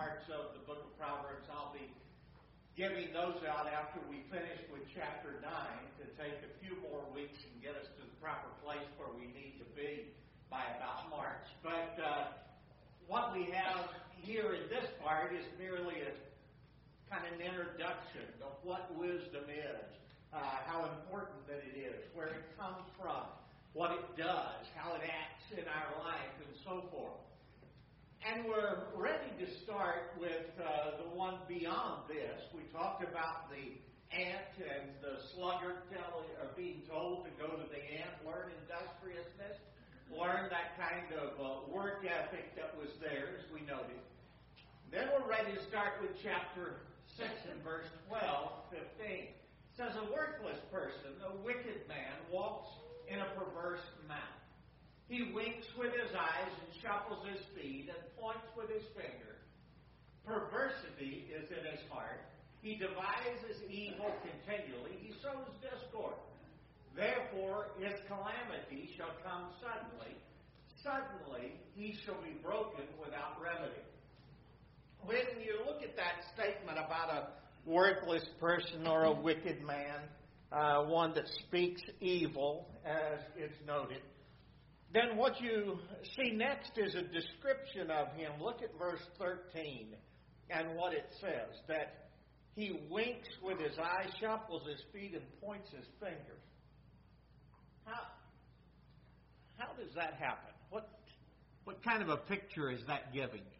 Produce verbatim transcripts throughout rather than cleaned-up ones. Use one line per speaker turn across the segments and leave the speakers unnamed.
parts of the book of Proverbs. I'll be giving those out after we finish with chapter nine to take a few more weeks and get us to the proper place where we need to be by about March. But uh, what we have here in this part is merely a kind of an introduction of what wisdom is, uh, how important that it is, where it comes from, what it does, how it acts in our life, and so forth. And we're ready to start with uh, the one beyond this. We talked about the ant and the sluggard telling, or being told to go to the ant, learn industriousness, learn that kind of uh, work ethic that was there, as we noted. Then we're ready to start with chapter six and verse twelve, fifteen. It says, a worthless person, a wicked man, walks in a perverse mouth. He winks with his eyes and shuffles his feet and points with his finger. Perversity is in his heart. He devises evil continually. He sows discord. Therefore his calamity shall come suddenly. Suddenly he shall be broken without remedy. When you look at that statement about a worthless person or a wicked man, uh, one that speaks evil, as it's noted, then what you see next is a description of him. Look at verse thirteen and what it says, that he winks with his eyes, shuffles his feet, and points his fingers. How, how does that happen? What, what kind of a picture is that giving you?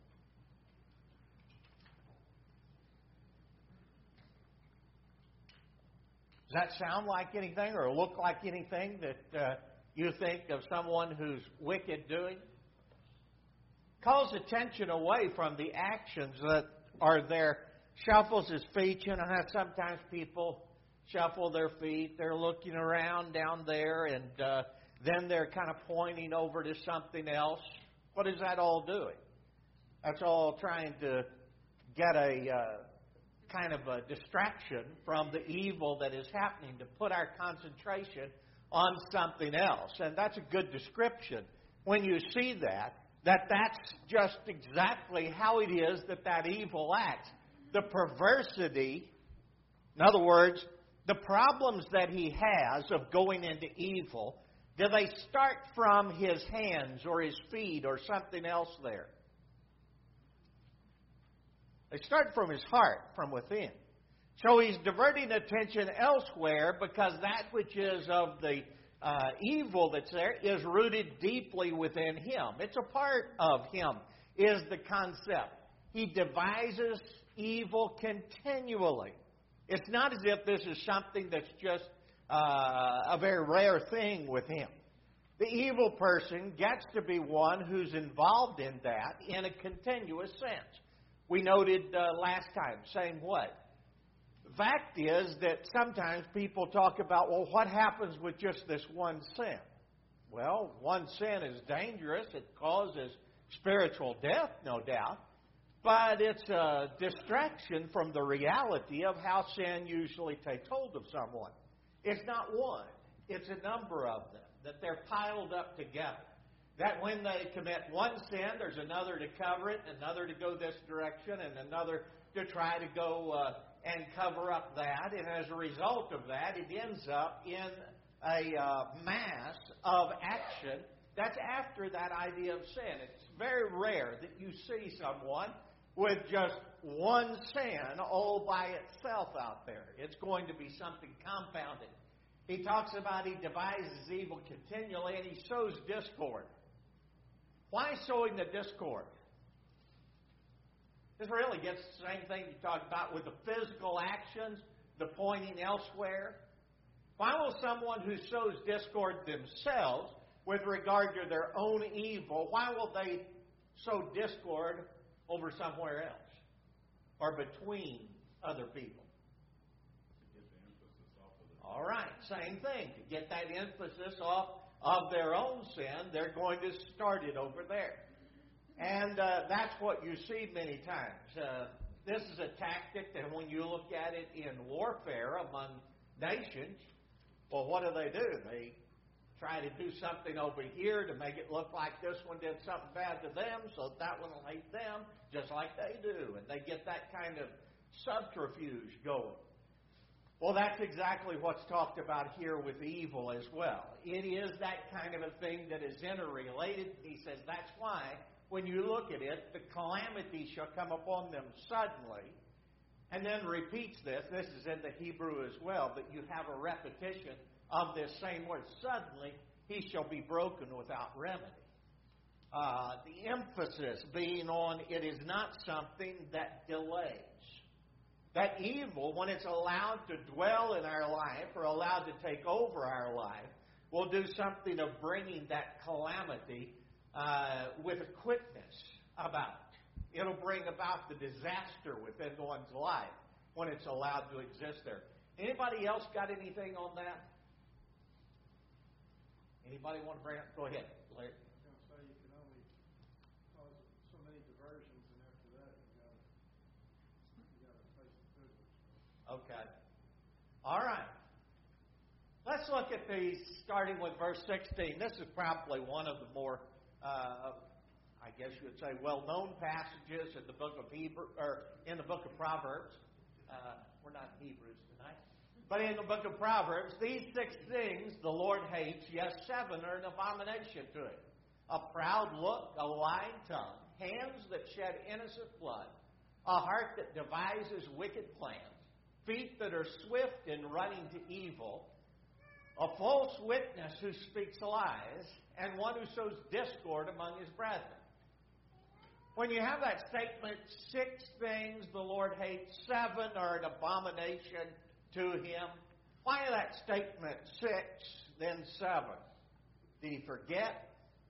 Does that sound like anything or look like anything that uh, you think of someone who's wicked doing? Calls attention away from the actions that are there. Shuffles his feet. You know how sometimes people shuffle their feet. They're looking around down there, and uh, then they're kind of pointing over to something else. What is that all doing? That's all trying to get a uh, kind of a distraction from the evil that is happening, to put our concentration on something else. And that's a good description. When you see that, that that's just exactly how it is that that evil acts. The perversity, in other words, the problems that he has of going into evil, do they start from his hands or his feet or something else there? They start from his heart, from within. So he's diverting attention elsewhere because that which is of the uh, evil that's there is rooted deeply within him. It's a part of him, is the concept. He devises evil continually. It's not as if this is something that's just uh, a very rare thing with him. The evil person gets to be one who's involved in that in a continuous sense. We noted uh, last time, saying what? The fact is that sometimes people talk about, well, what happens with just this one sin? Well, one sin is dangerous. It causes spiritual death, no doubt. But it's a distraction from the reality of how sin usually takes hold of someone. It's not one. It's a number of them, that they're piled up together. That when they commit one sin, there's another to cover it, another to go this direction, and another to try to go uh, and cover up that. And as a result of that, it ends up in a uh, mass of action that's after that idea of sin. It's very rare that you see someone with just one sin all by itself out there. It's going to be something compounded. He talks about he devises evil continually and he sows discord. Why sowing the discord? This really gets the same thing you talked about with the physical actions, the pointing elsewhere. Why will someone who sows discord themselves with regard to their own evil, why will they sow discord over somewhere else or between other people?
To get the emphasis off of it.
All right, same thing. To get that emphasis off of their own sin, they're going to start it over there. And uh, that's what you see many times. Uh, this is a tactic that when you look at it in warfare among nations, well, what do they do? They try to do something over here to make it look like this one did something bad to them, so that one will hate them just like they do. And they get that kind of subterfuge going. Well, that's exactly what's talked about here with evil as well. It is that kind of a thing that is interrelated. He says that's why, when you look at it, the calamity shall come upon them suddenly. And then repeats this. This is in the Hebrew as well, but you have a repetition of this same word. Suddenly, he shall be broken without remedy. Uh, the emphasis being on it is not something that delays. That evil, when it's allowed to dwell in our life or allowed to take over our life, will do something of bringing that calamity uh, with a quickness about it. It'll bring about the disaster within one's life when it's allowed to exist there. Anybody else got anything on that? Anybody want to bring up? Go ahead, Larry.
I was going to say you can only cause so many diversions, and after that you got to you got to face the physics.
Okay. All right. Let's look at these, starting with verse sixteen. This is probably one of the more, uh, I guess you would say, well-known passages in the book of Hebrew or in the book of Proverbs. Uh, we're not in Hebrews tonight, but in the book of Proverbs, these six things the Lord hates. Yes, seven are an abomination to Him: a proud look, a lying tongue, hands that shed innocent blood, a heart that devises wicked plans, feet that are swift in running to evil, a false witness who speaks lies, and one who sows discord among his brethren. When you have that statement, six things the Lord hates, seven are an abomination to Him. Why that statement, six, then seven? Did He forget?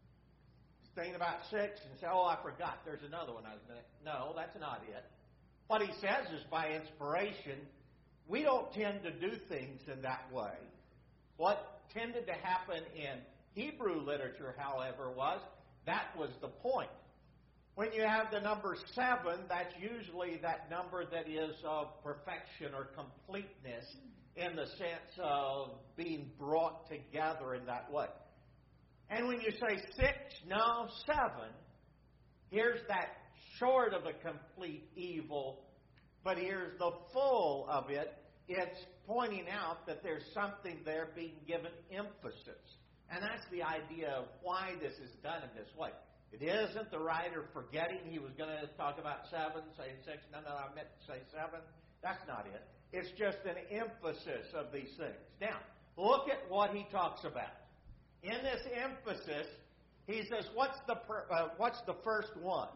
He's thinking about six and say, oh, I forgot, there's another one I was going to... No, that's not it. What He says is by inspiration. We don't tend to do things in that way. What tended to happen in Hebrew literature, however, was that was the point. When you have the number seven, that's usually that number that is of perfection or completeness in the sense of being brought together in that way. And when you say six, no, seven, here's that short of a complete evil, but here's the full of it. It's pointing out that there's something there being given emphasis. And that's the idea of why this is done in this way. It isn't the writer forgetting he was going to talk about seven, say six. No, no, I meant to say seven. That's not it. It's just an emphasis of these things. Now, look at what he talks about. In this emphasis, he says, what's the, per, uh, what's the first one?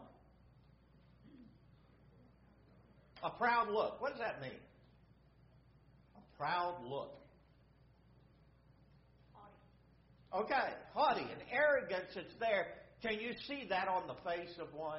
A proud look. What does that mean? A proud look. Haughty. Okay, haughty and arrogance, it's there. Can you see that on the face of one?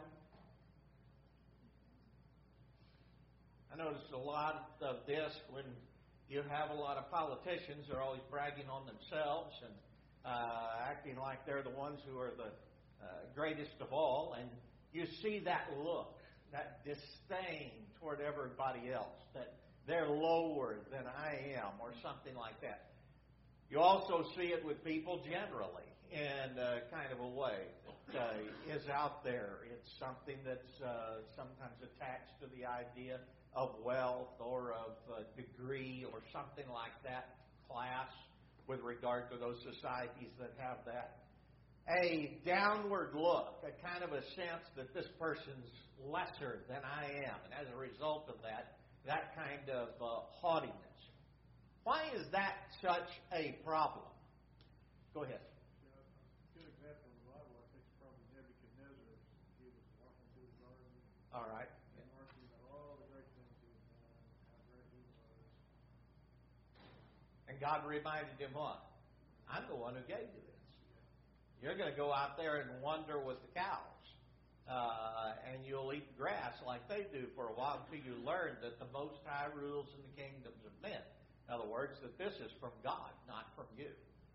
I notice a lot of this when you have a lot of politicians. They're always bragging on themselves and uh, acting like they're the ones who are the uh, greatest of all. And you see that look, that disdain toward everybody else, that they're lower than I am or something like that. You also see it with people generally in uh, kind of a way that uh, is out there. It's something that's uh, sometimes attached to the idea of wealth or of uh, degree or something like that, class, with regard to those societies that have that. A downward look, a kind of a sense that this person's lesser than I am. And as a result of that, that kind of uh, haughtiness. Why is that such a problem? Go ahead.
Yeah, a good example in the Bible, I think, is probably Nebuchadnezzar. He was walking through the garden.
All right.
And marking all the great things he had done, how great he was.
And God reminded him what? I'm the one who gave you this. You're going to go out there and wander with the cows. Uh, and you'll eat grass like they do for a while until you learn that the Most High rules in the kingdoms of men. In other words, that this is from God, not from you.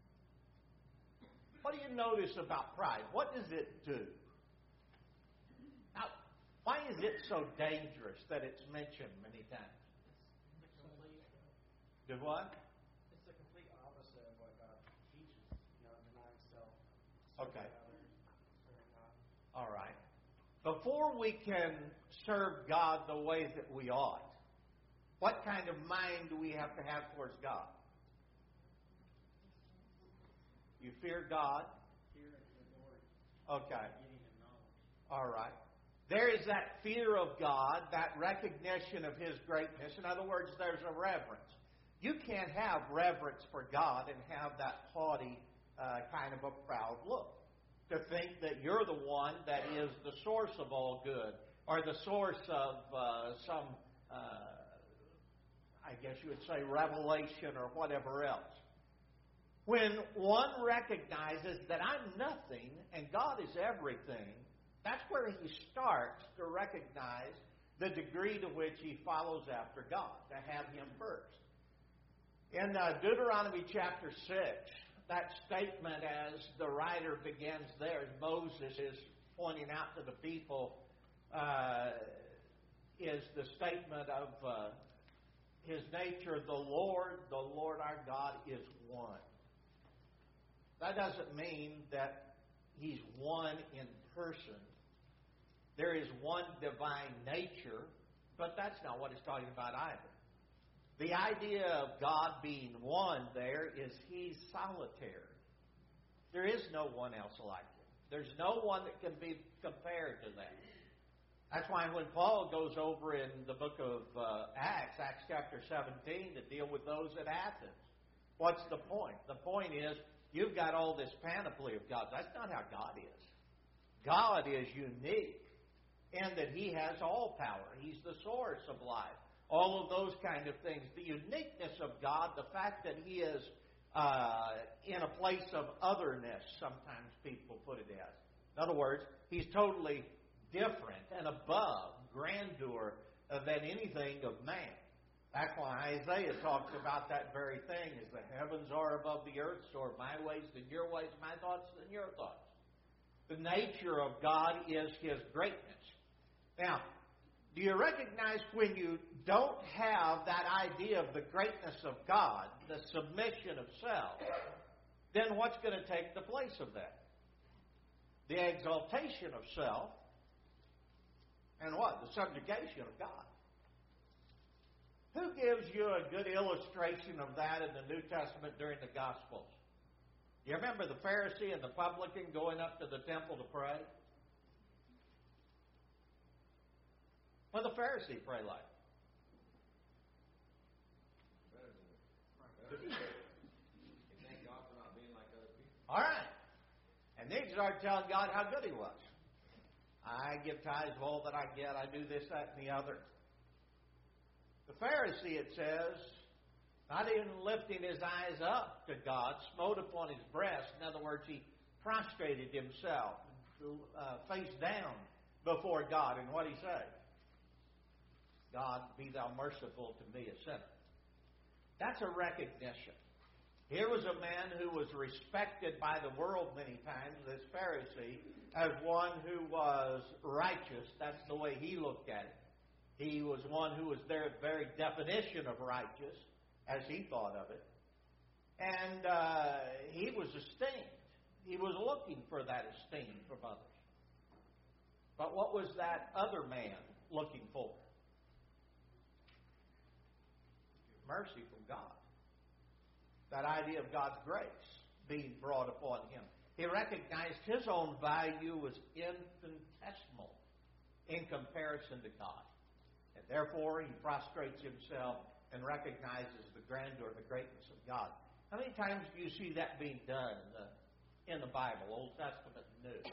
What do you notice about pride? What does it do? Now, why is it so dangerous that it's mentioned many times?
It's the complete,
Do what?
it's the complete opposite of what God teaches. You know,
Okay. All right. Before we can serve God the way that we ought, what kind of mind do we have to have towards God? You fear God. Okay. All right. There is that fear of God, that recognition of His greatness. In other words, there's a reverence. You can't have reverence for God and have that haughty uh, kind of a proud look. To think that you're the one that is the source of all good, or the source of uh, some, uh, I guess you would say, revelation or whatever else. When one recognizes that I'm nothing and God is everything, that's where he starts to recognize the degree to which he follows after God, to have Him first. In uh, Deuteronomy chapter six, that statement, as the writer begins there, as Moses is pointing out to the people, uh, is the statement of uh, His nature, the Lord, the Lord our God is one. That doesn't mean that He's one in person. There is one divine nature, but that's not what it's talking about either. The idea of God being one there is He's solitary. There is no one else like Him. There's no one that can be compared to that. That's why when Paul goes over in the book of uh, Acts, Acts chapter seventeen, to deal with those at Athens, what's the point? The point is, you've got all this panoply of gods. That's not how God is. God is unique in that He has all power. He's the source of life. All of those kind of things. The uniqueness of God, the fact that He is uh, in a place of otherness, sometimes people put it as. In other words, He's totally different and above grandeur than anything of man. That's why Isaiah talks about that very thing, as the heavens are above the earth, so are my ways than your ways, my thoughts than your thoughts. The nature of God is His greatness. Now, do you recognize when you don't have that idea of the greatness of God, the submission of self, then what's going to take the place of that? The exaltation of self and what? The subjugation of God. Who gives you a good illustration of that in the New Testament during the Gospels? You remember the Pharisee and the publican going up to the temple to pray? What did the Pharisee pray like?
Thank God for not being like other people.
All right. And then he started telling God how good He was. I give tithes of all that I get. I do this, that, and the other. The Pharisee, it says, not even lifting his eyes up to God, smote upon his breast. In other words, he prostrated himself, uh, face down before God. And what did he say? God, be Thou merciful to me, a sinner. That's a recognition. Here was a man who was respected by the world many times, this Pharisee, as one who was righteous. That's the way he looked at it. He was one who was their very definition of righteous, as he thought of it. And uh, he was esteemed. He was looking for that esteem from others. But what was that other man looking for? Mercy from God. That idea of God's grace being brought upon him. He recognized his own value was infinitesimal in comparison to God. And therefore, he prostrates himself and recognizes the grandeur and the greatness of God. How many times do you see that being done in the, in the Bible, Old Testament and New?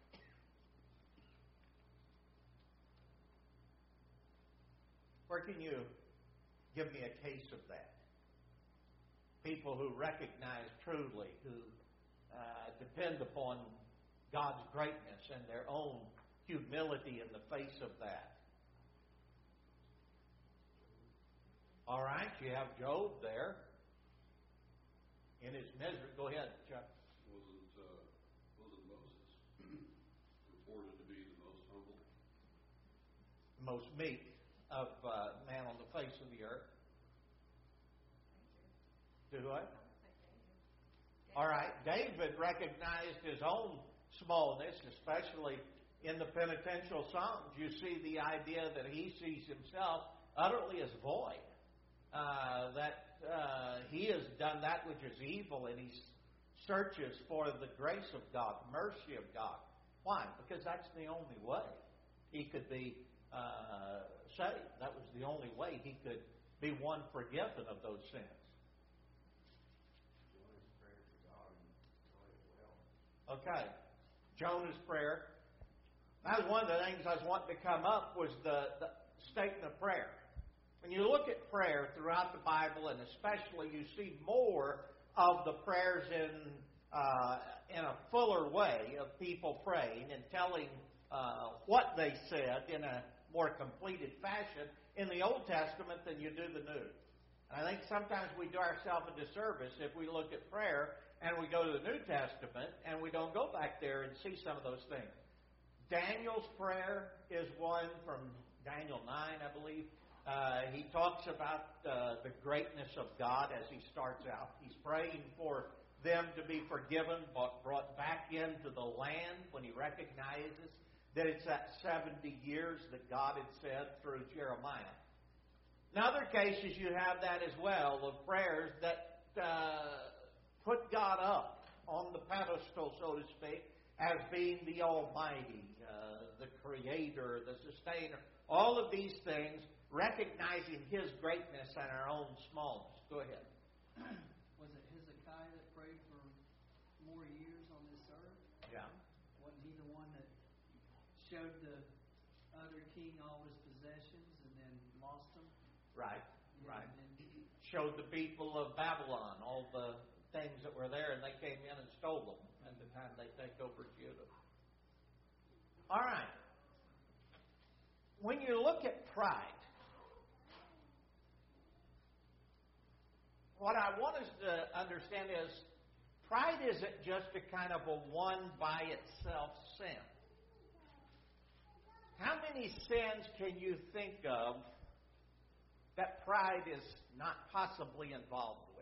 Where can you give me a case of that? People who recognize truly, who uh, depend upon God's greatness and their own humility in the face of that. All right, you have Job there in his misery. Go ahead, Chuck.
Wasn't, uh, wasn't Moses reported to be the most humble?
Most meek of uh, man on the face of the earth. Do what? All right, David recognized his own smallness, especially in the penitential Psalms. You see the idea that he sees himself utterly as void, uh, that uh, he has done that which is evil, and he searches for the grace of God, mercy of God. Why? Because that's the only way he could be uh, saved. That was the only way he could be one forgiven of those sins. Okay, Jonah's prayer. That was one of the things I was wanting to come up was the, the statement of prayer. When you look at prayer throughout the Bible, and especially you see more of the prayers in uh, in a fuller way of people praying and telling uh, what they said in a more completed fashion in the Old Testament than you do the New. And I think sometimes we do ourselves a disservice if we look at prayer and we go to the New Testament and we don't go back there and see some of those things. Daniel's prayer is one from Daniel nine, I believe. Uh, he talks about uh, the greatness of God as he starts out. He's praying for them to be forgiven, but brought back into the land when he recognizes that it's that seventy years that God had said through Jeremiah. In other cases, you have that as well of prayers that uh, put God up on the pedestal, so to speak, as being the Almighty, uh, the Creator, the Sustainer. All of these things, recognizing His greatness and our own smallness. Go ahead.
Was it Hezekiah that prayed for more years on this earth?
Yeah.
Wasn't he the one that showed the other king all his possessions and then lost them?
Right,
Yeah,
right.
and then-
Showed the people of Babylon all the things that were there, and they came in and stole them at the time they take over Judah. All right. When you look at pride, what I want us to understand is pride isn't just a kind of a one by itself sin. How many sins can you think of that pride is not possibly involved with?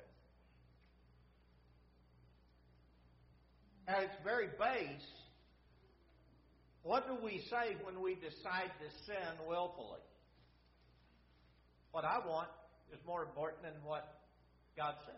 At its very base, what do we say when we decide to sin willfully? What I want is more important than what God says.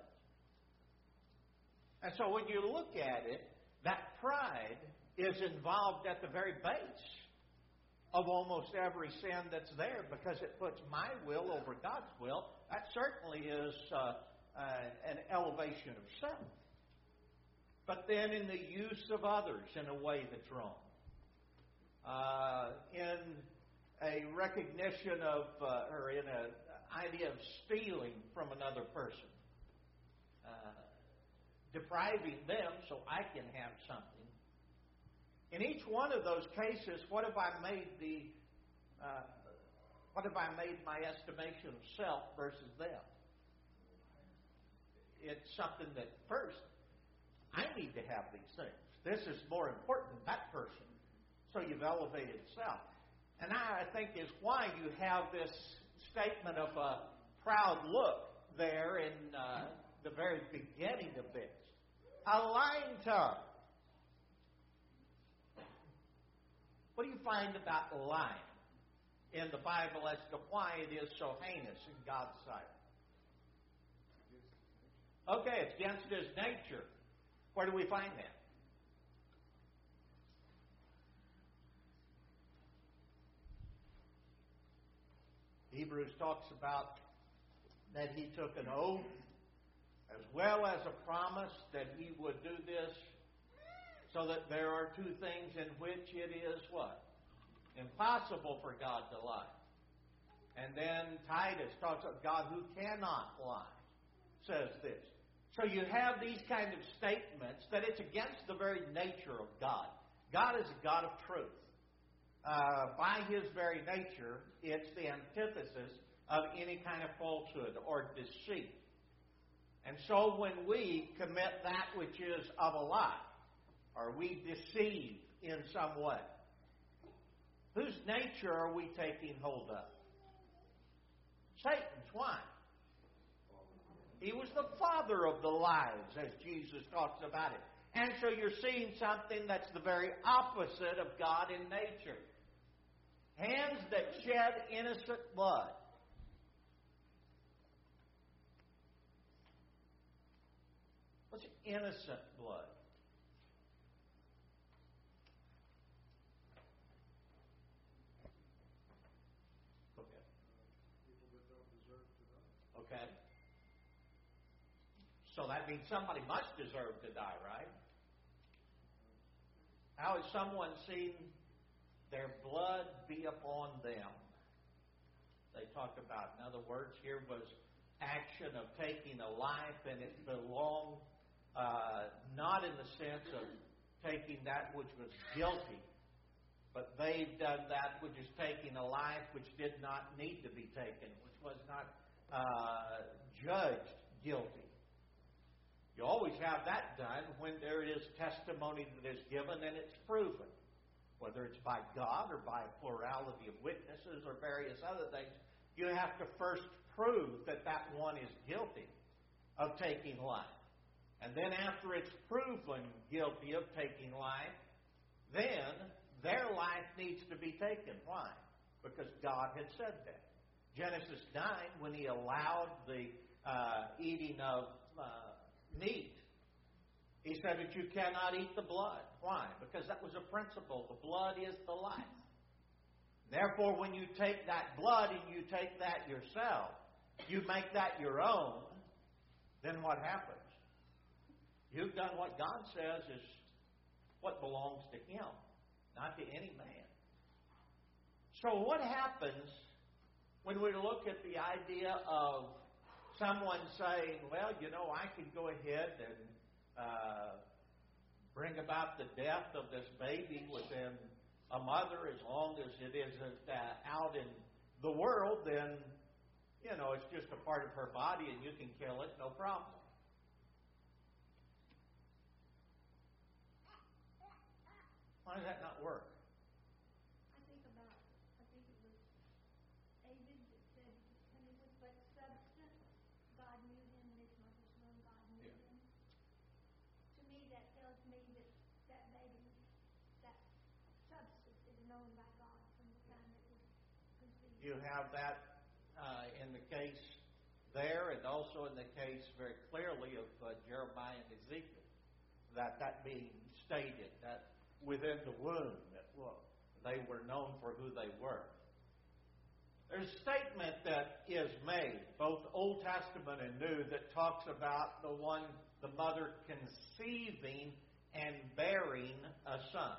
And so when you look at it, that pride is involved at the very base of almost every sin that's there, because it puts my will over God's will. That certainly is uh, uh, an elevation of self. But then in the use of others in a way that's wrong. Uh, in a recognition of, uh, or in an idea of stealing from another person. Uh, depriving them so I can have something. In each one of those cases, what have I made the, uh, what have I made my estimation of self versus them? It's something that first, I need to have these things. This is more important than that person. So you've elevated self. And I think is why you have this statement of a proud look there in uh, the very beginning of this. A lying tongue. What do you find about lying in the Bible as to why it is so heinous in God's sight? Okay, it's against His nature. Where do we find that? Hebrews talks about that He took an oath as well as a promise that He would do this, so that there are two things in which it is what? Impossible for God to lie. And then Titus talks about God who cannot lie, says this. So you have these kind of statements that it's against the very nature of God. God is a God of truth. Uh, by His very nature, it's the antithesis of any kind of falsehood or deceit. And so when we commit that which is of a lie, or we deceive in some way, whose nature are we taking hold of? Satan's. Why? He was the father of the lies, as Jesus talks about it. And so you're seeing something that's the very opposite of God in nature. Hands that shed innocent blood. What's innocent blood? Okay.
People that don't deserve to die.
Okay. So that means somebody must deserve to die, right? How has someone seen their blood be upon them? They talk about, in other words, here was action of taking a life, and it belonged uh, not in the sense of taking that which was guilty, but they've done that which is taking a life which did not need to be taken, which was not uh, judged guilty. You always have that done when there is testimony that is given and it's proven. Whether it's by God or by a plurality of witnesses or various other things, you have to first prove that that one is guilty of taking life. And then after it's proven guilty of taking life, then their life needs to be taken. Why? Because God had said that. Genesis nine, when He allowed the uh, eating of uh, meat, He said that you cannot eat the blood. Why? Because that was a principle. The blood is the life. Therefore, when you take that blood and you take that yourself, you make that your own, then what happens? You've done what God says is what belongs to Him, not to any man. So what happens when we look at the idea of someone saying, well, you know, I can go ahead and uh, bring about the death of this baby within a mother as long as it isn't uh, out in the world, then, you know, it's just a part of her body and you can kill it, no problem. Why does that not work?
I think about, I think it was David that said, and it was but substance. God knew him, and his mother's known God knew
Yeah.
him. To me, that tells me that that baby, that substance is known by God from the time it was conceived.
You have that uh, in the case there, and also in the case very clearly of uh, Jeremiah and Ezekiel, that that being stated, that within the womb, that well, they were known for who they were. There's a statement that is made, both Old Testament and New, that talks about the one, the mother conceiving and bearing a son.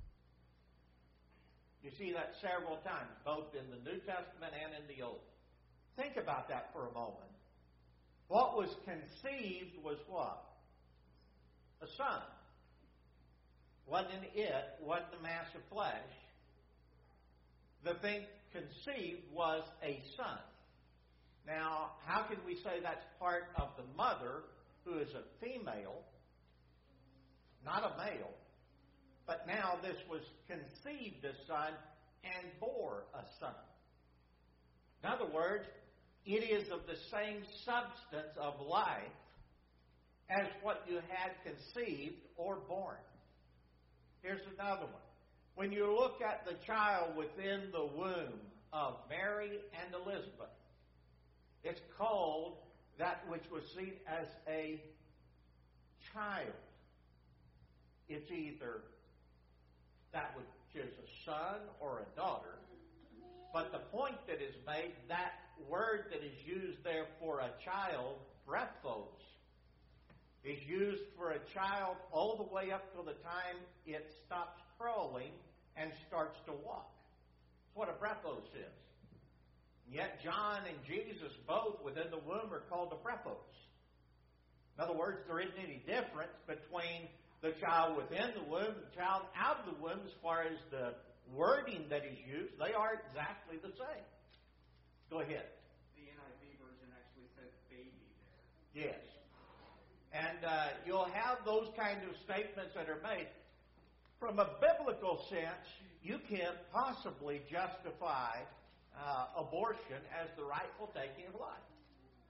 You see that several times, both in the New Testament and in the Old. Think about that for a moment. What was conceived was what? A son. Wasn't it, wasn't the mass of flesh. The thing conceived was a son. Now, how can we say that's part of the mother, who is a female, not a male, but now this was conceived a son and bore a son? In other words, it is of the same substance of life as what you had conceived or born. Here's another one. When you look at the child within the womb of Mary and Elizabeth, it's called that which was seen as a child. It's either that which is a son or a daughter. But the point that is made, that word that is used there for a child, brephos, is used for a child all the way up till the time it stops crawling and starts to walk. That's what a brephos is. And yet John and Jesus both within the womb are called a brephos. In other words, there isn't any difference between the child within the womb and the child out of the womb as far as the wording that is used. They are exactly the same. Go ahead.
The N I V version actually says baby there.
Yes. And uh, you'll have those kind of statements that are made. From a biblical sense, you can't possibly justify uh, abortion as the rightful taking of life.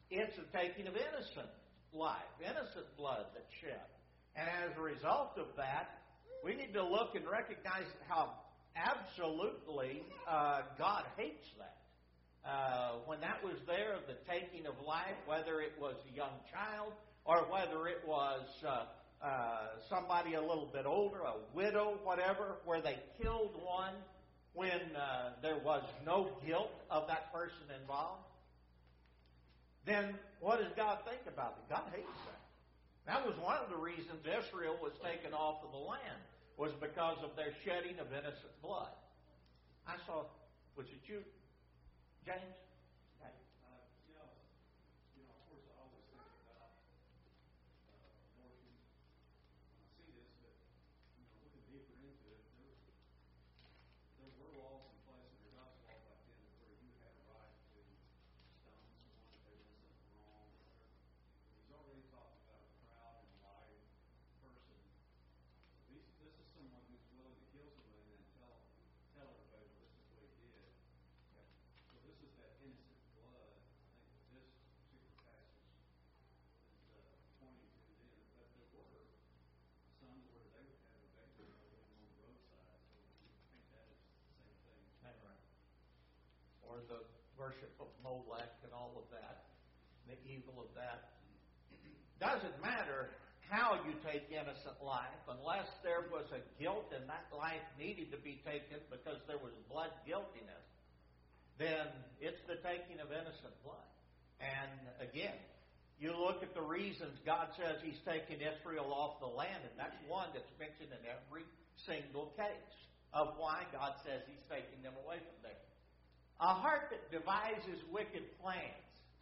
it's a taking of innocent life, innocent blood that's shed. And as a result of that, we need to look and recognize how absolutely uh, God hates that. Uh, when that was there, the taking of life, whether it was a young child or whether it was uh, uh, somebody a little bit older, a widow, whatever, where they killed one when uh, there was no guilt of that person involved, then what does God think about it? God hates that. That was one of the reasons Israel was taken off of the land, was because of their shedding of innocent blood. I saw, was it you, James?
Uh, you know, you know, of course, I always think about uh, abortion when I see this, but you know, looking deeper into it, there there were laws in place under God's law back then where you had a right to stone someone if they did something wrong or whatever. But he's already talked about a proud and live person. So these, this is someone who's willing to kill somebody and then tell tell everybody, well, this is what he did. So this is that innocent blood. I think that this particular passage is uh, pointing to then. But there were some where they would have a baby living on the roadside. So you think that is the same thing.
That's right. Or the worship of Molech and all of that, the evil of that. Doesn't matter how you take innocent life, unless there was a guilt and that life needed to be taken because there was blood guiltiness, then it's the taking of innocent blood. And again, you look at the reasons God says He's taking Israel off the land, and that's one that's mentioned in every single case of why God says He's taking them away from there. A heart that devises wicked plans.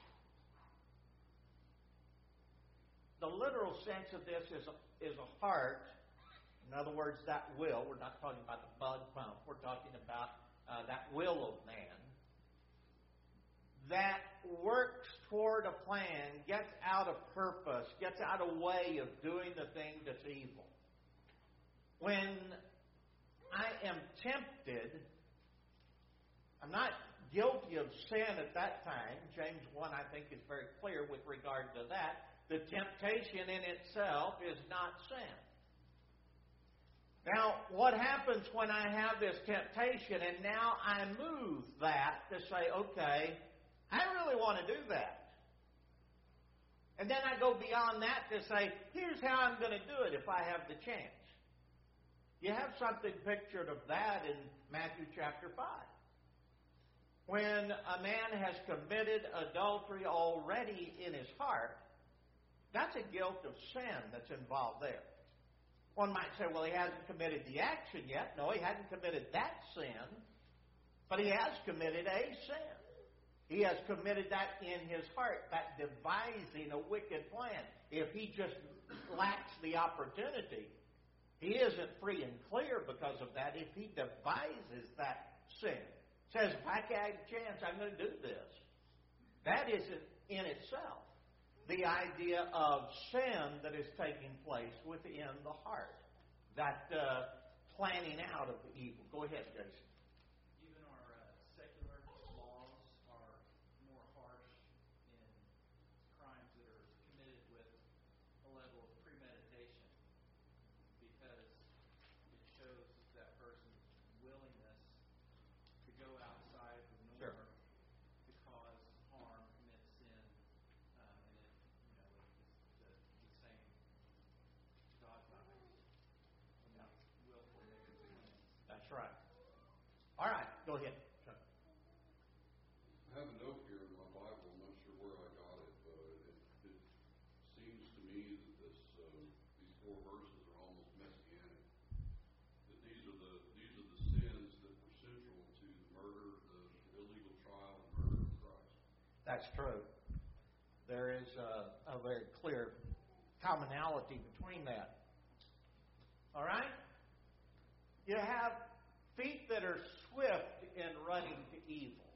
The literal sense of this is a, is a heart, in other words, that will. We're not talking about the bug pump. We're talking about uh, that will of man that works toward a plan, gets out of purpose, gets out of way of doing the thing that's evil. When I am tempted, I'm not guilty of sin at that time. James one, I think, is very clear with regard to that. The temptation in itself is not sin. Now, what happens when I have this temptation and now I move that to say, okay, I really want to do that. And then I go beyond that to say, here's how I'm going to do it if I have the chance. You have something pictured of that in Matthew chapter five. When a man has committed adultery already in his heart, that's a guilt of sin that's involved there. One might say, well, he hasn't committed the action yet. No, he hasn't committed that sin, but he has committed a sin. He has committed that in his heart, that devising a wicked plan. If he just lacks the opportunity, he isn't free and clear because of that. If he devises that sin, says, if I get a chance, I'm going to do this. That isn't in itself the idea of sin that is taking place within the heart. That uh, planning out of the evil. Go ahead, Jason.
Even our uh, secular laws are more harsh in crimes that are committed with a level of premeditation, because it shows that person's willingness to go outside the norm.
Sure.
To cause harm, commit sin, um, and it, you know, it's the, the same God vibes when
Yeah.
it's willful negative plans.
That's right. All right, go ahead, Chuck.
I have a note here in my Bible. I'm not sure where I got it, but it, it seems to me that this uh, these four verses are almost messianic. That these are the these are the sins that were central to the murder, the illegal trial, and murder of Christ.
That's true. There is a, a very clear commonality between that. All right? You have feet that are swift in running to evil.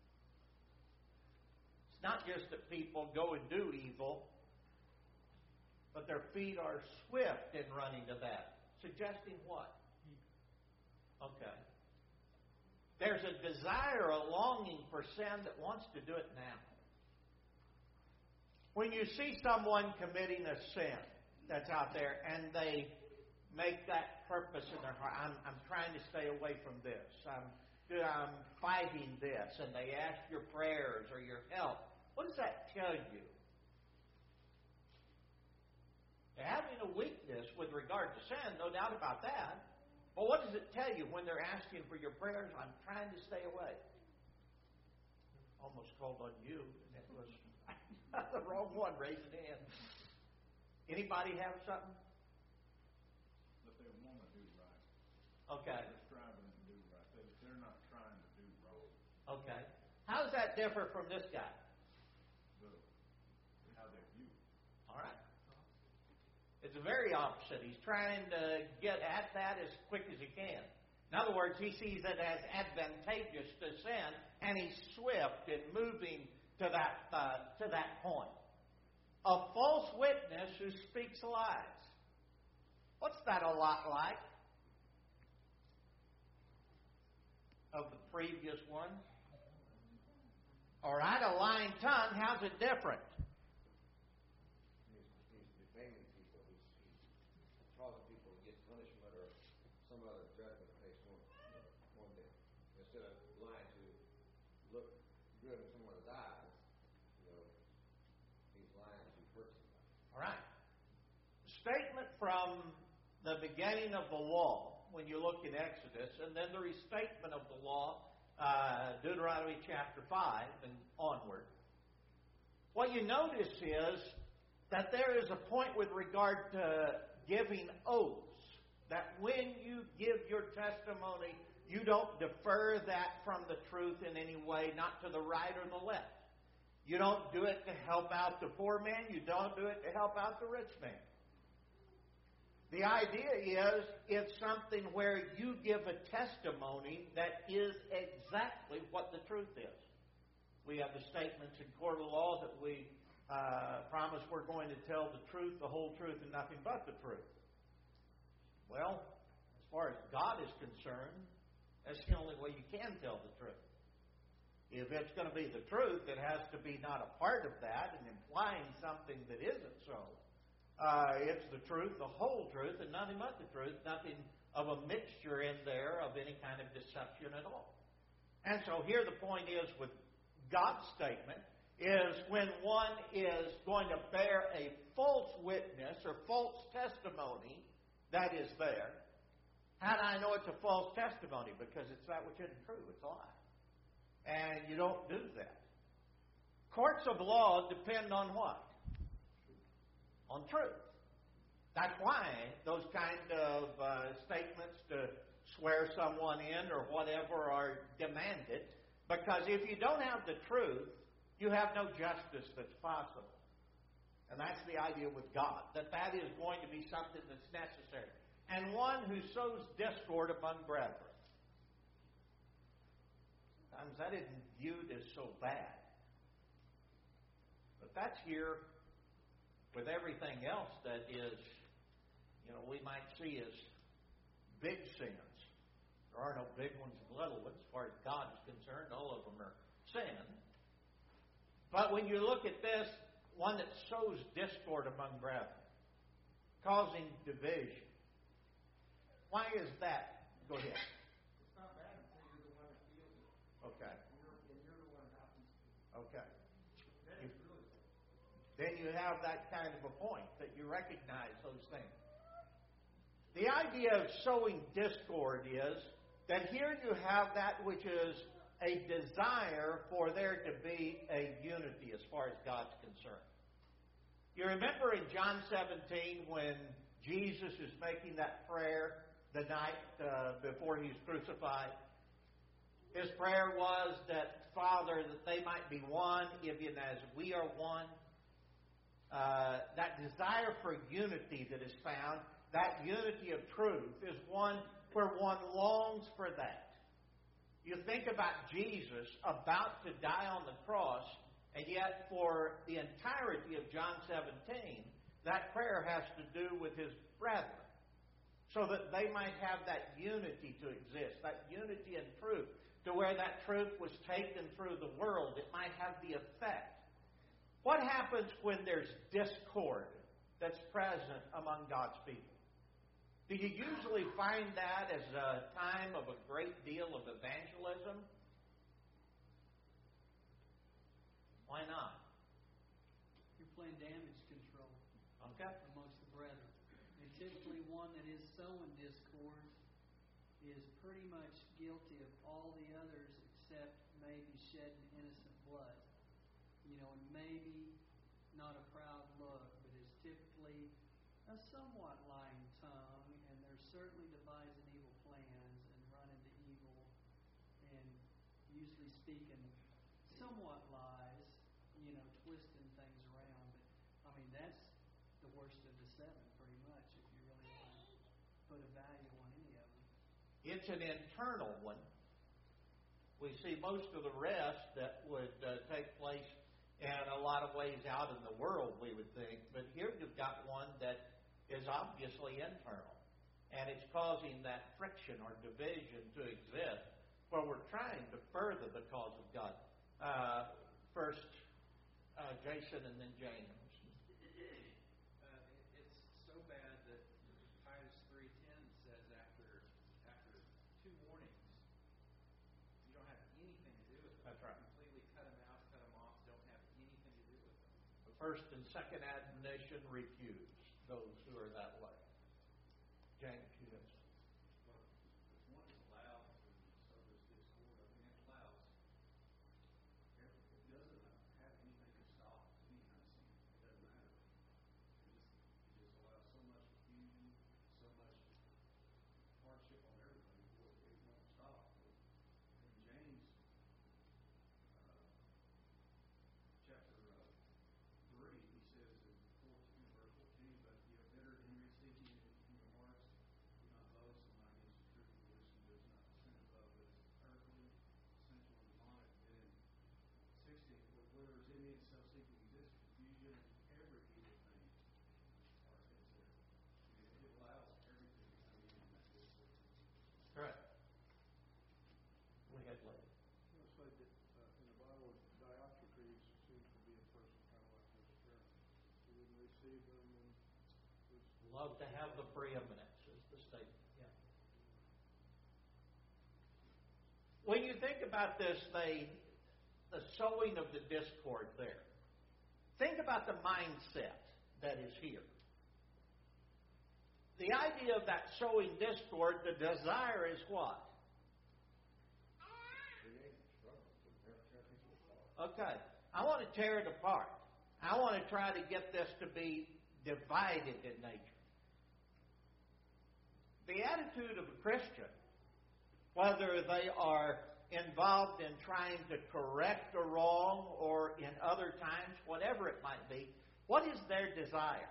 It's not just that people go and do evil, but their feet are swift in running to that. Suggesting what? Okay. There's a desire, a longing for sin that wants to do it now. When you see someone committing a sin that's out there and they make that purpose in their heart, I'm, I'm trying to stay away from this, I'm, I'm fighting this, and they ask your prayers or your help, what does that tell you? They're having a weakness with regard to sin, no doubt about that. But what does it tell you when they're asking for your prayers? I'm trying to stay away. Almost called on you, and it was the wrong one raising hand. Anybody have something?
But they want to do right.
Okay.
They're striving to do right. They, they're not trying to do wrong.
Okay. How does that differ from this guy?
The, how they view it.
All right. It's the very opposite. He's trying to get at that as quick as he can. In other words, he sees it as advantageous to sin, and he's swift in moving to that uh, to that point. A false witness who speaks lies. What's that a lot like of the previous one? All right, a lying tongue, how's it different?
He's, he's defaming people. He's, he's causing people to get punishment or some other judgment that takes one, one day. Instead of lying to look good in someone's eyes, you know, he's lying to hurt somebody.
All right. Statement from the beginning of the law, when you look in Exodus, and then the restatement of the law, uh, Deuteronomy chapter five and onward. What you notice is that there is a point with regard to giving oaths, that when you give your testimony, you don't defer that from the truth in any way, not to the right or the left. You don't do it to help out the poor man. You don't do it to help out the rich man. The idea is it's something where you give a testimony that is exactly what the truth is. We have the statements in court of law that we uh, promise we're going to tell the truth, the whole truth, and nothing but the truth. Well, as far as God is concerned, that's the only way you can tell the truth. If it's going to be the truth, it has to be not a part of that and implying something that isn't so. Uh, it's the truth, the whole truth, and nothing but the truth, nothing of a mixture in there of any kind of deception at all. And so here the point is with God's statement is when one is going to bear a false witness or false testimony that is there. How do I know it's a false testimony? Because it's that which isn't true. It's a lie. And you don't do that. Courts of law depend on what? On truth. That's why those kind of uh, statements to swear someone in or whatever are demanded. Because if you don't have the truth, you have no justice that's possible. And that's the idea with God, that that is going to be something that's necessary. And one who sows discord among brethren. Sometimes that isn't viewed as so bad. But that's here with everything else that is, you know, we might see as big sins. There are no big ones and little ones as far as God is concerned. All of them are sin. But when you look at this, one that sows discord among brethren, causing division. Why is that? Go ahead.
It's not bad until you're the one that feels it.
Okay.
And you're, and you're the one that happens to.
Okay.
That is really bad.
Then you have that kind of a point that you recognize those things. The idea of sowing discord is that here you have that which is a desire for there to be a unity as far as God's concerned. You remember in John seventeen when Jesus is making that prayer the night uh, before he's crucified. His prayer was that, Father, that they might be one, even as we are one. Uh, that desire for unity that is found, that unity of truth, is one where one longs for that. You think about Jesus about to die on the cross, and yet for the entirety of John seventeen, that prayer has to do with his brethren, so that they might have that unity to exist, that unity in truth, to where that truth was taken through the world. It might have the effect What happens when there's discord that's present among God's people? Do you usually find that as a time of a great deal of evangelism? Why not?
You're playing damage control
Okay.
amongst the brethren. And typically one that is sowing discord is pretty much guilty of all the others except maybe shedding innocent blood. You know, and maybe not a proud look, but is typically a somewhat lying tongue, and they're certainly devising evil plans and running to evil and usually speaking somewhat lies, you know, twisting things around. But, I mean, that's the worst of the seven, pretty much, if you really want to put a value on any of them.
It's an internal one. We see most of the rest that would uh, take place in a lot of ways out in the world, we would think. But here you've got one that is obviously internal. And it's causing that friction or division to exist where we're trying to further the cause of God. Uh, first, uh, Jason and then James.
Uh, it, it's so bad that Titus three ten says after after two warnings, you don't have anything to do with them.
That's right.
Completely cut them out, cut them off. Don't have anything to do with them.
The first and second admonition, refuse those who are that way. James, you have something.
Well, if one is allowed to sow this discord, I mean, it allows, it doesn't have anything to stop any kind of sin. It doesn't matter. It just, it just allows so much confusion, so much hardship on everything before it it won't stop. In James, uh, chapter uh, three, he says in fourteen, verse fourteen, but you have bitter envy seeking in, in your hearts. Do not boast and not against the truth of wisdom. Does not descend above, but is earthly, sensual, and demonic. Then in sixteen, where where there is envy and self-seeking exists, confusion and every evil thing are is there. It, it allows everything to come in in that discord.
Correct. We had later.
I was going to say that uh, in the Bible, Diotrephes seems to be a person kind of like this parent. He wouldn't receive them and was
Love to have the preeminence is the statement. Yeah. When you think about this, they, the sowing of the discord there, think about the mindset that is here. The idea of that sowing discord, the desire is what?
Create trouble, to tear tear people apart.
Okay, I want to tear it apart. I want to try to get this to be divided in nature. The attitude of a Christian, whether they are involved in trying to correct a wrong or in other times, whatever it might be, what is their desire?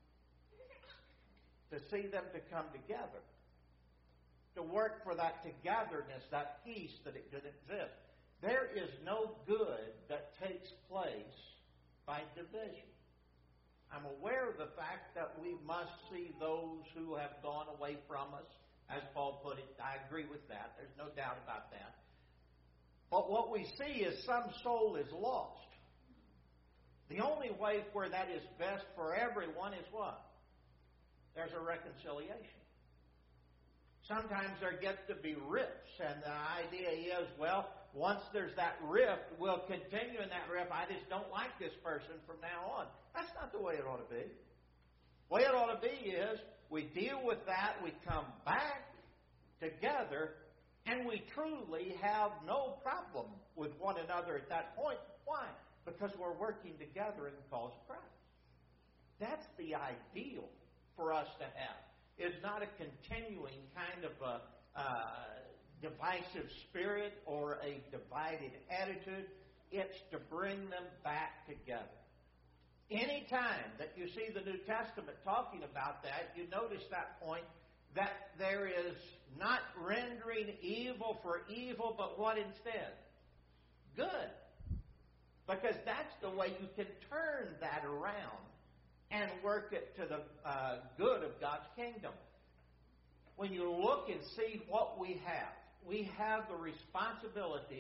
To see them to come together. To work for that togetherness, that peace that it could exist. There is no good that takes place by division. I'm aware of the fact that we must see those who have gone away from us, as Paul put it. I agree with that. There's no doubt about that. But what we see is some soul is lost. The only way where that is best for everyone is what? There's a reconciliation. Sometimes there gets to be rifts, and the idea is, well, once there's that rift, we'll continue in that rift. I just don't like this person from now on. That's not the way it ought to be. The way it ought to be is we deal with that, we come back together, and we truly have no problem with one another at that point. Why? Because we're working together in the cause of Christ. That's the ideal for us to have. It's not a continuing kind of a uh, divisive spirit or a divided attitude. It's to bring them back together. Any time that you see the New Testament talking about that, you notice that point, that there is not rendering evil for evil, but what instead? Good. Because that's the way you can turn that around and work it to the uh, good of God's kingdom. When you look and see what we have, we have the responsibility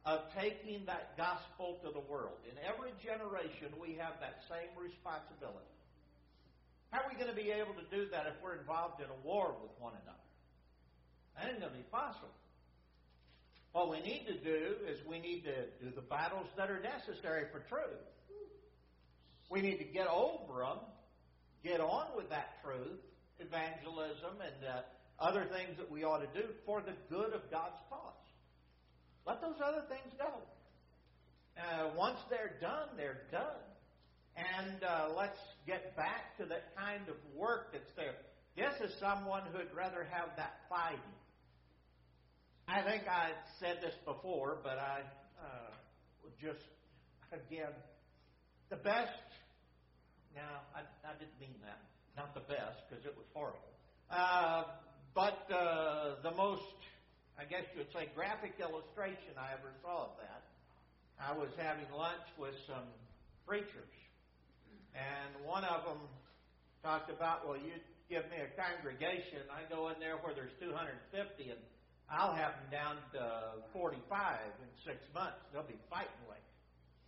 of taking that gospel to the world. In every generation, we have that same responsibility. How are we going to be able to do that if we're involved in a war with one another? That ain't going to be possible. What we need to do is we need to do the battles that are necessary for truth. We need to get over them, get on with that truth, evangelism, and uh, other things that we ought to do for the good of God's cause. Let those other things go. Uh, once they're done, they're done. And uh, let's get back to that kind of work that's there. This is someone who'd rather have that fighting. I think I said this before, but I uh, would just, again, the best, no, I, I didn't mean that. Not the best, because it was horrible. Uh, but uh, the most, I guess you would say, graphic illustration I ever saw of that. I was having lunch with some preachers, and one of them talked about, well, you give me a congregation, I go in there where there's two hundred fifty, and I'll have them down to forty-five in six months. They'll be fighting like it.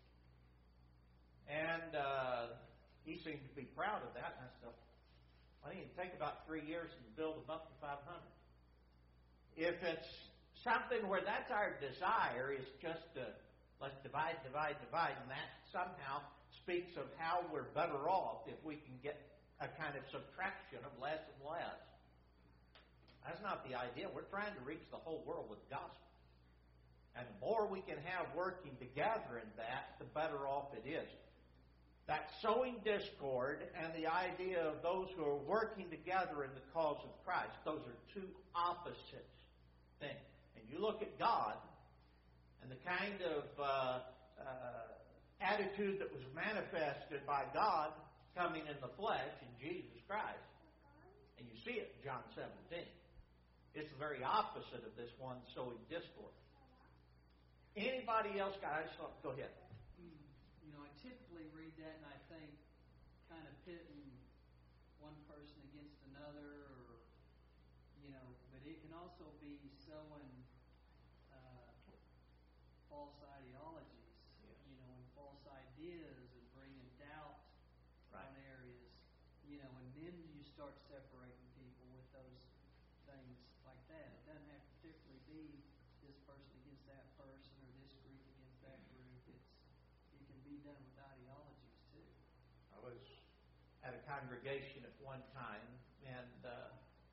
And uh, he seemed to be proud of that. And I said, I think it'd take about three years to build them up to five hundred. If it's something where that's our desire, is just to let's divide, divide, divide, and that somehow speaks of how we're better off if we can get a kind of subtraction of less and less. That's not the idea. We're trying to reach the whole world with the gospel. And the more we can have working together in that, the better off it is. That sowing discord and the idea of those who are working together in the cause of Christ, those are two opposite things. And you look at God and the kind of uh, uh, attitude that was manifested by God coming in the flesh in Jesus Christ, and you see it in John seventeen. It's the very opposite of this one sowing discord. Anybody else got? I just thought, go ahead.
You know, I typically read that and I think kind of pitting one person against another, or you know, but it can also be sowing uh, false ideologies.
Yes.
You know, and false ideas and bringing doubt
Right.
on areas. You know, and then you start separating people with those things like that. It doesn't have to particularly be this person against that person or this group against that group. It's it can be done with ideologies too.
I was at a congregation at one time, and uh,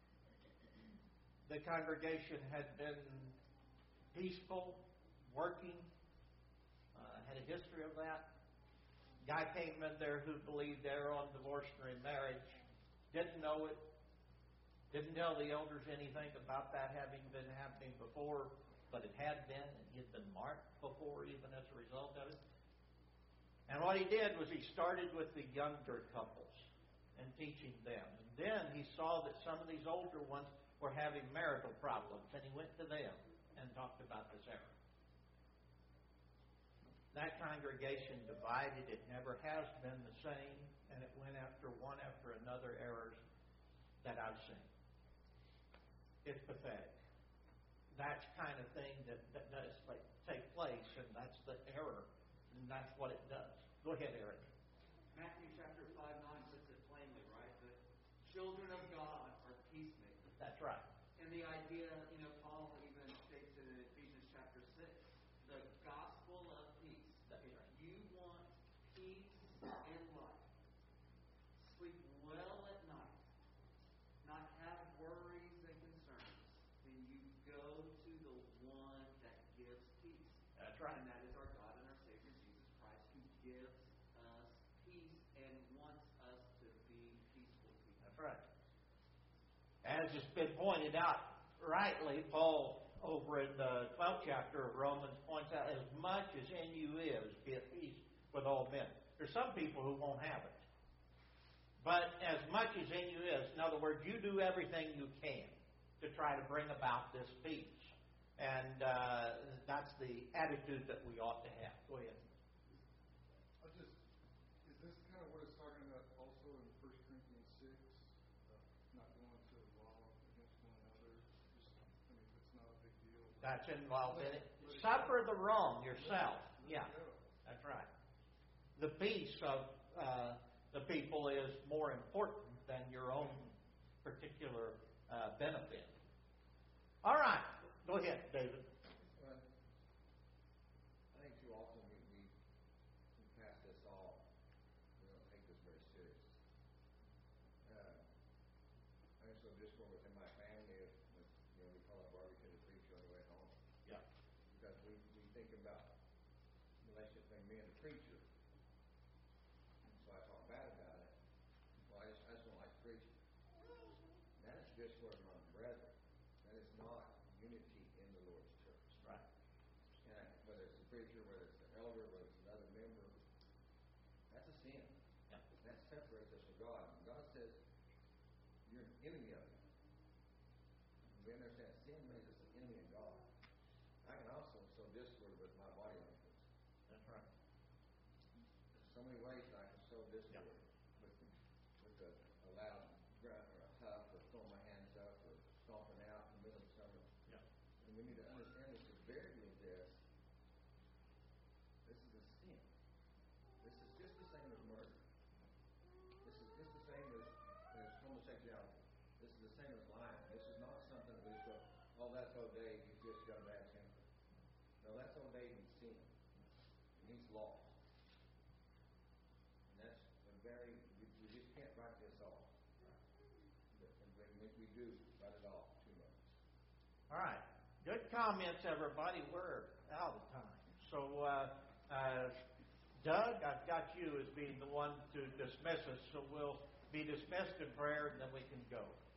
the congregation had been peaceful, working, uh, had a history of that. Guy came in there who believed they're on divorce and remarriage, didn't know it, didn't tell the elders anything about that having been happening before, but it had been, and he had been marked before even as a result of it. And what he did was he started with the younger couples and teaching them. And then he saw that some of these older ones were having marital problems, and he went to them and talked about this error. That congregation divided. It never has been the same, and it went after one after another errors that I've seen. It's pathetic. That's kind of thing that, that does take place, and that's the error, and that's what it does. Go ahead, Aaron.
Matthew chapter five nine puts it plainly, right? The children of God are peacemakers.
That's right.
And the idea, you know, Paul even states it in Ephesians chapter six, the gospel of peace.
That's
if
right.
you want peace in life, sleep well at night, not have worries and concerns, then you go to the one that gives peace.
That's right.
And that is our God and our Savior Jesus Christ, who gives us peace and wants us to be peaceful people.
That's right. As has been pointed out rightly, Paul, over in the twelfth chapter of Romans, points out, as much as in you is, be at peace with all men. There's some people who won't have it. But as much as in you is, in other words, you do everything you can to try to bring about this peace. And uh, that's the attitude that we ought to have. Go ahead.
I just, is this kind of what it's talking about also in First Corinthians six? Uh, not going to law against one another? Just, I mean, it's not a big deal.
That's involved in it. suffer the wrong yourself. Yeah, that's right. The peace of uh, the people is more important than your own particular uh, benefit. All right, go ahead, David.
Well, I think too often we, we, we pass this off. We don't take this very serious. Uh, I used to discord within my family. If, if, you know, we call it barbecue the preacher on the way home.
Yeah.
Because we, we think about the relationship between me and the preacher. And so I talk bad about it. Well, I just, I just don't like preaching. That is discord among brethren. That is not unity in the Lord's church.
Right.
And I, whether it's the preacher, whether it's the elder, whether it's another member, that's a sin.
Yeah.
That separates us from God. And God says, you're an enemy of Him. And we understand sin makes us an enemy of God. I can also sow discord with my body language.
That's right.
There's so many ways that I can sow discord
Yeah.
with, with a, a loud grunt or a huff or throwing my hands up or stomping out in the middle of summer.
Yeah.
And we need to understand the severity of this. This is a sin. This is just the same as murder. This is just the same as, as homosexuality. This is the same as lying. This is not something that we just go, oh, that's old Dave, he's just got a bad temper. No, that's old Dave in sin. And he's lost. And that's a very, we, we just can't write this off. But, and we, we do write it off too much.
All right. Good comments, everybody. We're out of time. So, uh, uh, Doug, I've got you as being the one to dismiss us, so we'll be dismissed in prayer, and then we can go.